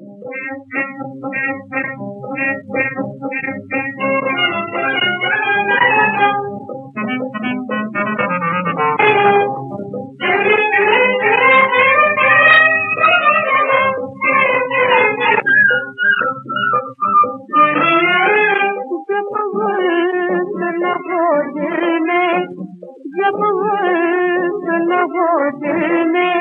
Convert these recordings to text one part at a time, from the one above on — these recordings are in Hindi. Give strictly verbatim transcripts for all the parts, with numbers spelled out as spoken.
जब हुस्न हो दिल में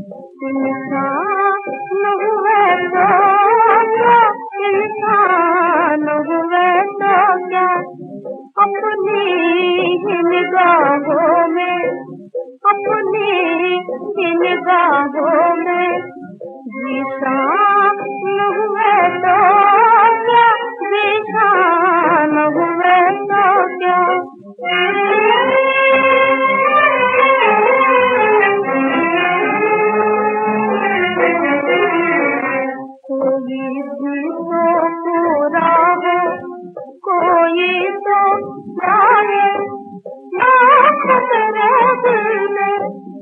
इंसान हुए तो क्या, इंसान हुए तो क्या, अपनी ही निगाहों में, अपनी ही निगाहों में जीशान हुए तो क्या, जीशान हुए तो क्या। कोई भी तो पूरा हो, कोई तो जाए, लाख मेरे दिल में,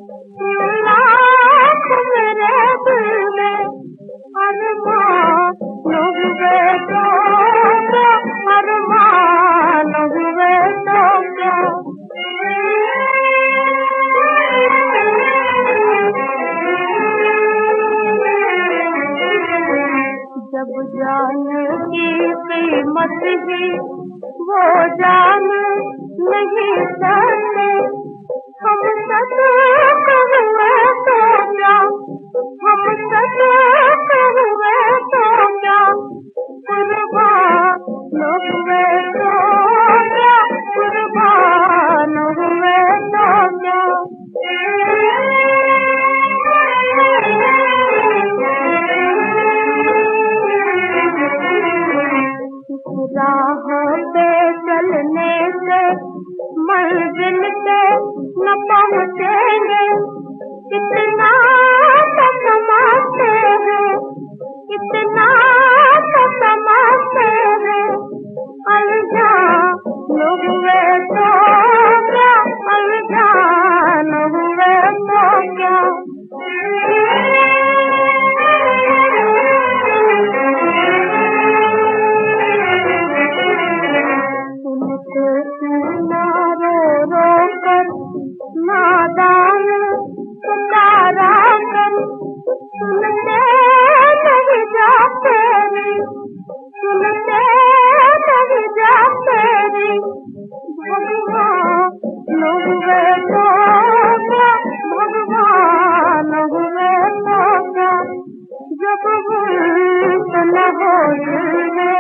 लाख मेरे दिल में अरमान हुए तो क्या, अरमान हुए तो क्या। जब जान की कीमत ही वो जान नहीं सकते, हम सच हुए तो क्या, हम सच हुए तो क्या, कुर्बान हुए तो क्या, कुर्बान हुए तो क्या। राह पे चलने से मंजिल पे न पहुँचेंगे, कितना तो समझते हैं, कितना तो समझते हैं, अनजान हुए तो क्या, अनजान हुए तो क्या। नादान पुकारा कर सुनते नहीं जाते रे, सुनते नहीं जाते रे, भगवान हुए तो क्या, भगवान हुए तो क्या। जब हुस्न हो दिल में